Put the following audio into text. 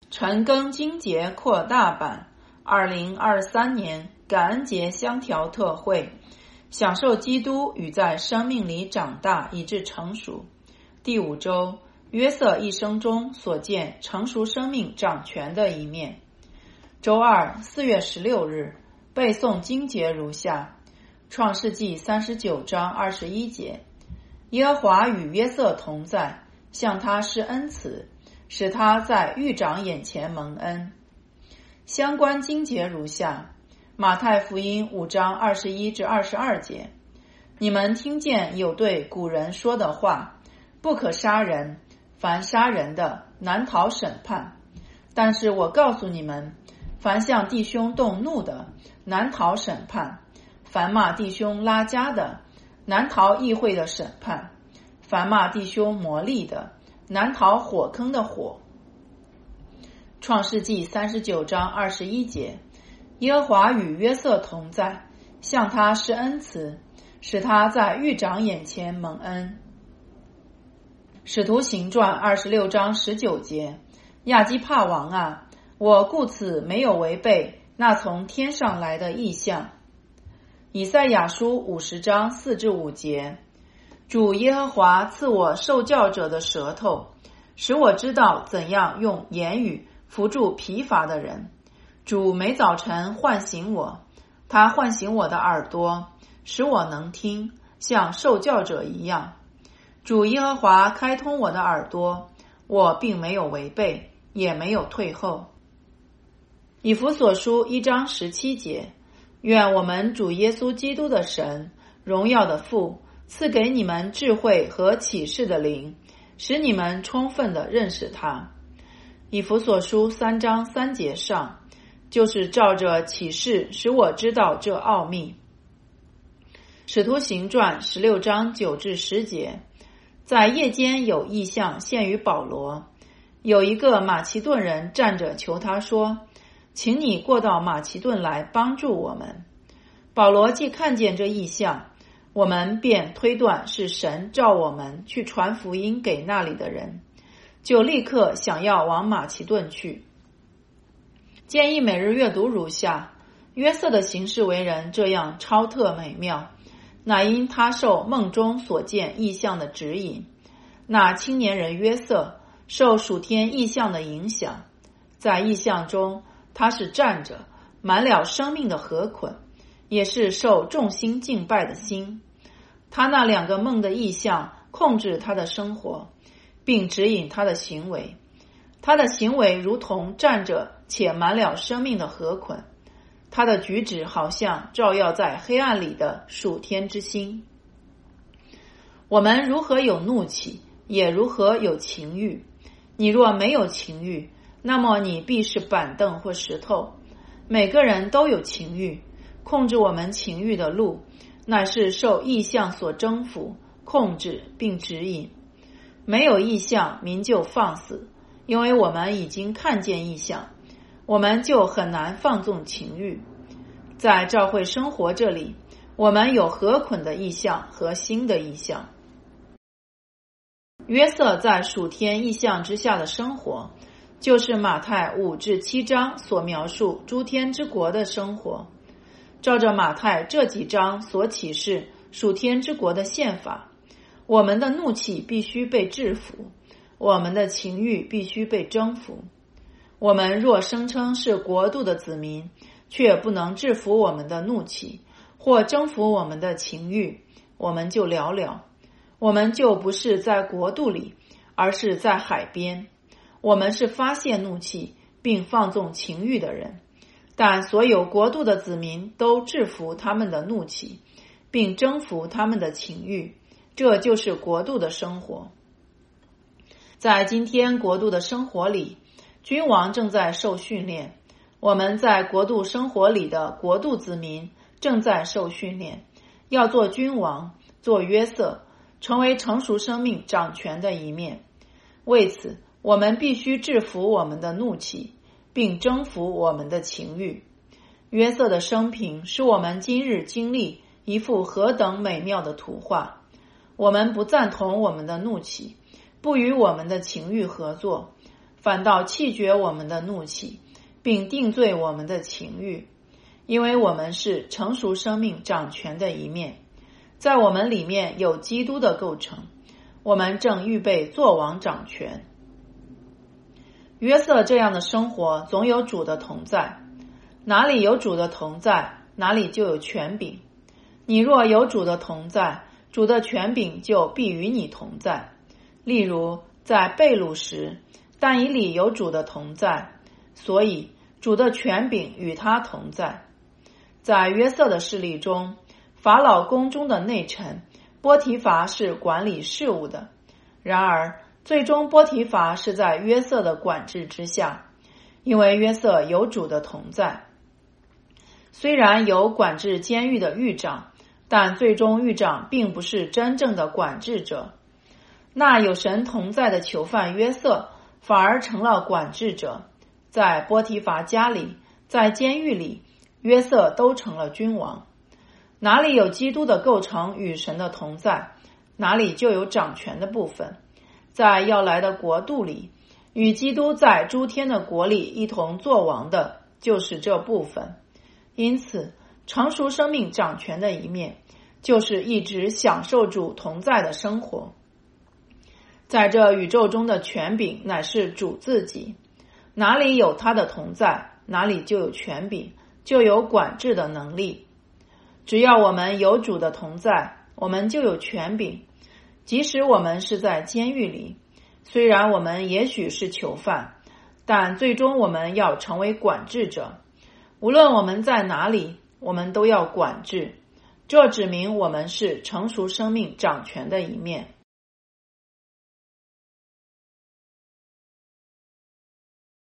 陈庚金节扩大版2023年感恩节香调特会，享受基督与在生命里长大以致成熟。第5周，约瑟一生中所见成熟生命掌权的一面。周二4月16日，背诵经节如下：创世纪39章21节，耶和华与约瑟同在，向他施恩慈，使他在狱长眼前蒙恩。相关经节如下：马太福音5章21至22节，你们听见有对古人说的话，不可杀人，凡杀人的难逃审判。但是我告诉你们，凡向弟兄动怒的难逃审判，凡骂弟兄拉加的难逃议会的审判，凡骂弟兄魔力的难逃火坑的火。创世纪39章21节，耶和华与约瑟同在，向他施恩慈，使他在狱长眼前蒙恩。使徒行传26章19节，亚基帕王啊，我故此没有违背那从天上来的异象。以赛亚书50章4至5节，主耶和华赐我受教者的舌头，使我知道怎样用言语扶助疲乏的人。主每早晨唤醒我，他唤醒我的耳朵，使我能听，像受教者一样。主耶和华开通我的耳朵，我并没有违背，也没有退后。以弗所书1章17节，愿我们主耶稣基督的神，荣耀的父，赐给你们智慧和启示的灵，使你们充分地认识他。以弗所书3章3节上，就是照着启示使我知道这奥秘。使徒行传16章9至10节，在夜间有异象现于保罗，有一个马其顿人站着求他说，请你过到马其顿来帮助我们。保罗既看见这异象，我们便推断是神召我们去传福音给那里的人，就立刻想要往马其顿去。建议每日阅读如下：约瑟的行事为人这样超特美妙，乃因他受梦中所见异象的指引。那青年人约瑟受属天异象的影响，在异象中他是站着，满了生命的河捆，也是受众心敬拜的心。他那2个梦的异象控制他的生活，并指引他的行为。他的行为如同站着且满了生命的河捆，他的举止好像照耀在黑暗里的属天之星。我们如何有怒气，也如何有情欲。你若没有情欲，那么你必是板凳或石头。每个人都有情欲，控制我们情欲的路，乃是受异象所征服、控制并指引。没有异象，民就放肆，因为我们已经看见异象，我们就很难放纵情欲。在教会生活这里，我们有河捆的异象和新的异象。约瑟在属天异象之下的生活，就是马太5至7章所描述诸天之国的生活。照着马太这几章所启示属天之国的宪法，我们的怒气必须被制服，我们的情欲必须被征服。我们若声称是国度的子民，却不能制服我们的怒气，或征服我们的情欲，我们就寥寥。我们就不是在国度里，而是在海边。我们是发泄怒气并放纵情欲的人，但所有国度的子民都制服他们的怒气，并征服他们的情欲，这就是国度的生活。在今天国度的生活里，君王正在受训练，我们在国度生活里的国度子民正在受训练，要做君王，做约瑟，成为成熟生命掌权的一面。为此，我们必须制服我们的怒气，并征服我们的情欲。约瑟的生平是我们今日经历一幅何等美妙的图画。我们不赞同我们的怒气，不与我们的情欲合作， 反倒弃绝我们的怒气，并定罪我们的情欲，因为我们是成熟生命掌权的一面，在我们里面有基督的构成，我们正预备做王掌权。约瑟这样的生活总有主的同在，哪里有主的同在，哪里就有权柄。你若有主的同在，主的权柄就必与你同在。例如在被掳时，但以理有主的同在，所以主的权柄与他同在。在约瑟的事例中，法老宫中的内臣波提乏是管理事务的，然而最终波提乏是在约瑟的管制之下，因为约瑟有主的同在。虽然有管制监狱的狱长，但最终狱长并不是真正的管制者。那有神同在的囚犯约瑟反而成了管制者，在波提乏家里，在监狱里，约瑟都成了君王。哪里有基督的构成与神的同在，哪里就有掌权的部分。在要来的国度里，与基督在诸天的国里一同作王的，就是这部分。因此，成熟生命掌权的一面，就是一直享受主同在的生活。在这宇宙中的权柄乃是主自己，哪里有他的同在，哪里就有权柄，就有管制的能力。只要我们有主的同在，我们就有权柄。即使我们是在监狱里，虽然我们也许是囚犯，但最终我们要成为管制者。无论我们在哪里，我们都要管制。这指明我们是成熟生命掌权的一面。